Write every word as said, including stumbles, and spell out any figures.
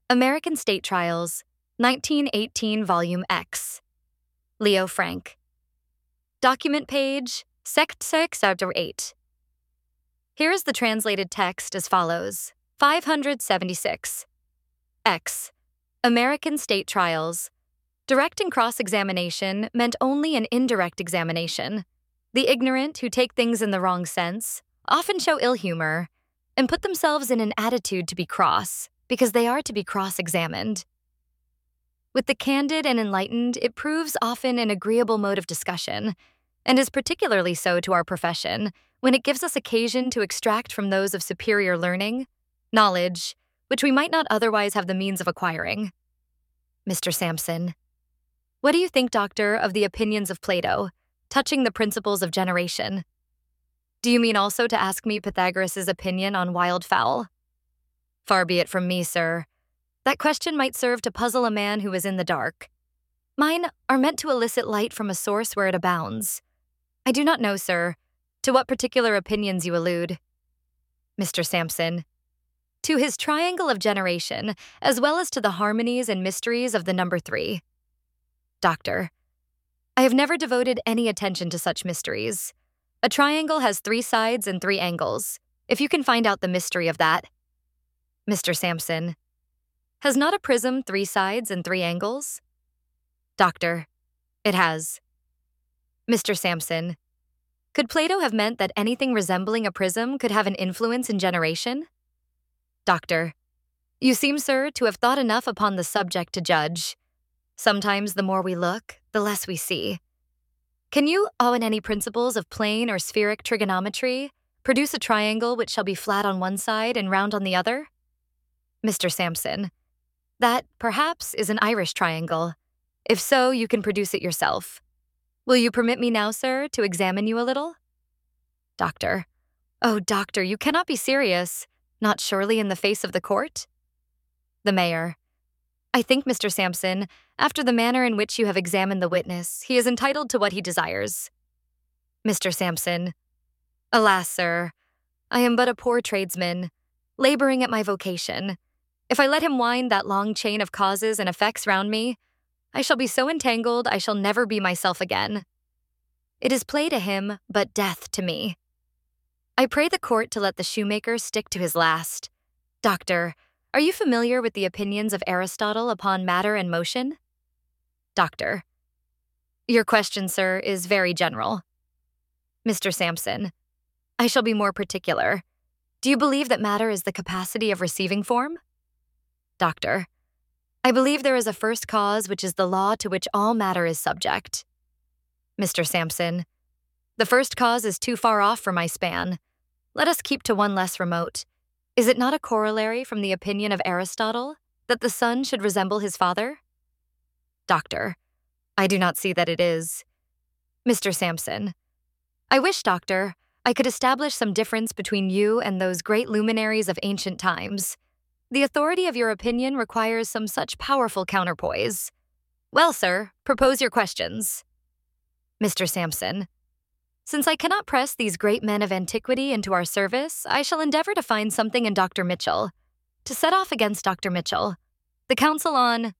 American State Trials, nineteen eighteen, Volume X. Leo Frank. Document page six six eight. Here is the translated text as follows. five hundred seventy-six. X. American State Trials. Direct and cross-examination meant only an indirect examination. The ignorant who take things in the wrong sense often show ill humor and put themselves in an attitude to be cross because they are to be cross-examined. With the candid and enlightened, it proves often an agreeable mode of discussion, and is particularly so to our profession when it gives us occasion to extract from those of superior learning, knowledge, which we might not otherwise have the means of acquiring. Mister Sampson. What do you think, Doctor, of the opinions of Plato, touching the principles of generation? Do you mean also to ask me Pythagoras' opinion on wildfowl? Far be it from me, sir. That question might serve to puzzle a man who is in the dark. Mine are meant to elicit light from a source where it abounds. I do not know, sir, to what particular opinions you allude. Mister Sampson. To his triangle of generation, as well as to the harmonies and mysteries of the number three. Doctor. I have never devoted any attention to such mysteries. A triangle has three sides and three angles, if you can find out the mystery of that. Mister Sampson. Has not a prism three sides and three angles? Doctor. It has. Mister Sampson. Could Plato have meant that anything resembling a prism could have an influence in generation? Doctor. You seem, sir, to have thought enough upon the subject to judge. Sometimes the more we look, the less we see. Can you, on any principles of plane or spheric trigonometry, produce a triangle which shall be flat on one side and round on the other? Mister Sampson. That, perhaps, is an Irish triangle. If so, you can produce it yourself. Will you permit me now, sir, to examine you a little? Doctor. Oh, doctor, you cannot be serious. Not surely in the face of the court? The mayor. I think, Mister Sampson, after the manner in which you have examined the witness, he is entitled to what he desires. Mister Sampson. Alas, sir, I am but a poor tradesman, laboring at my vocation. If I let him wind that long chain of causes and effects round me, I shall be so entangled I shall never be myself again. It is play to him, but death to me. I pray the court to let the shoemaker stick to his last. Doctor, are you familiar with the opinions of Aristotle upon matter and motion? Doctor. Your question, sir, is very general. Mister Sampson. I shall be more particular. Do you believe that matter is the capacity of receiving form? Doctor. I believe there is a first cause which is the law to which all matter is subject. Mister Sampson. The first cause is too far off for my span. Let us keep to one less remote. Is it not a corollary from the opinion of Aristotle that the son should resemble his father? Doctor. I do not see that it is. Mister Sampson. I wish, Doctor, I could establish some difference between you and those great luminaries of ancient times. The authority of your opinion requires some such powerful counterpoise. Well, sir, propose your questions. Mister Sampson. Since I cannot press these great men of antiquity into our service, I shall endeavor to find something in Doctor Mitchell. To set off against Doctor Mitchell, the Council on